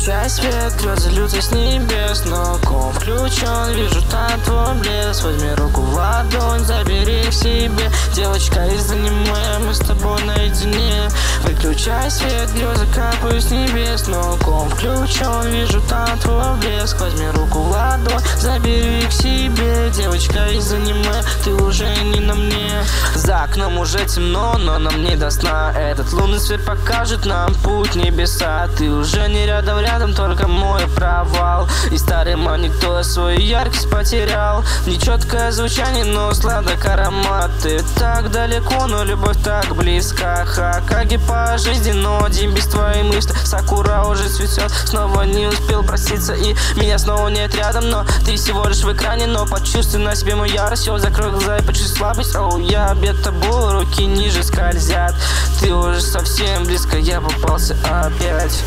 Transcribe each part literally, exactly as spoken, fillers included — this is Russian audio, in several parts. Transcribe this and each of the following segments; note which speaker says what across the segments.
Speaker 1: Выключай свет, грезы льются с небес, но ком включен, вижу там твой блеск. Возьми руку в ладонь, забери к себе. Девочка из аниме, мы с тобой наедине. Выключай свет, грезы капают с небес, но ком включен, вижу там твой блеск. Возьми руку в ладонь, забери к себе. Девочка из аниме, ты уже не на мне. За окном уже темно, но нам не до сна. Этот лунный свет покажет нам путь в небеса. Ты уже не рядом, рядом только мой провал. И старый монитор свою яркость потерял. Нечеткое звучание, но сладок аромат. Ты так далеко, но любовь так близка. Хокаге по жизни, но один без твоей мысли. Сакура уже цветет, снова не успел проститься. И меня снова нет рядом, но ты всего лишь в экране. Но почувствуй на себе мою ярость. О, закрой глаза и почувствуй слабость. Оу, я обед тобой, руки ниже скользят. Ты уже совсем близко, я попался опять.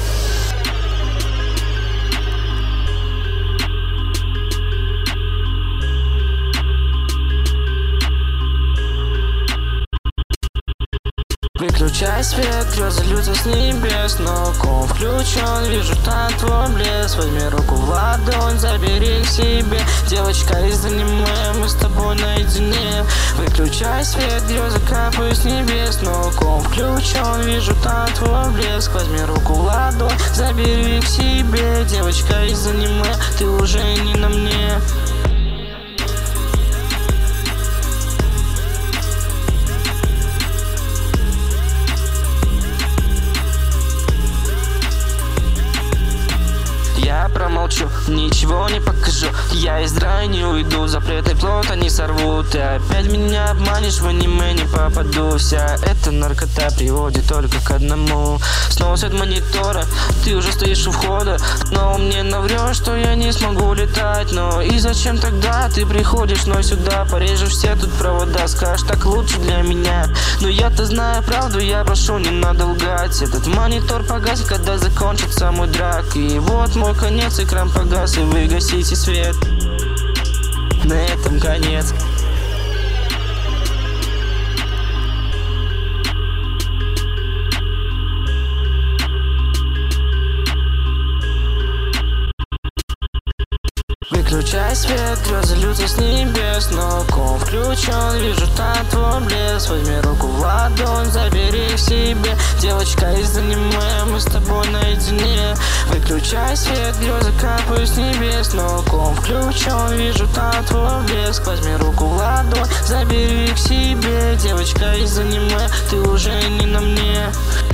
Speaker 1: Выключай свет, грезы льются с небес, но ком включен, вижу там твой блеск. Возьми руку в ладонь, забери к себе. Девочка из аниме, мы с тобой наедине. Выключай свет, грезы капают с небес, но ком включен, вижу там твой блеск. Возьми руку в ладонь, забери к себе. Девочка из аниме, ты уже не на мне. Я промолчу, ничего не покажу. Я из рая не уйду, запреты плота не сорву. Ты опять меня обманешь, в аниме не попаду. Вся эта наркота приводит только к одному. Снова свет монитора, ты уже стоишь у входа. Но мне наврешь, что я не смогу летать. Но и зачем тогда ты приходишь вновь сюда? Порежешь все тут провода, скажешь, так лучше для меня. Но я-то знаю правду, я прошу, не надо лгать. Этот монитор погасит, когда закончится мой драк. И вот мой конец, экран погас, и вы гасите свет. На этом конец. Выключай свет, грезы льются с небес, но ком включен, вижу там твой блеск. Возьми руку в ладонь, забери к себе. Девочка из аниме, мы с тобой наедине. Выключай свет, грезы капают с небес, но ком включен, вижу там твой блеск. Возьми руку в ладонь, забери к себе. Девочка из аниме, ты уже не на мне.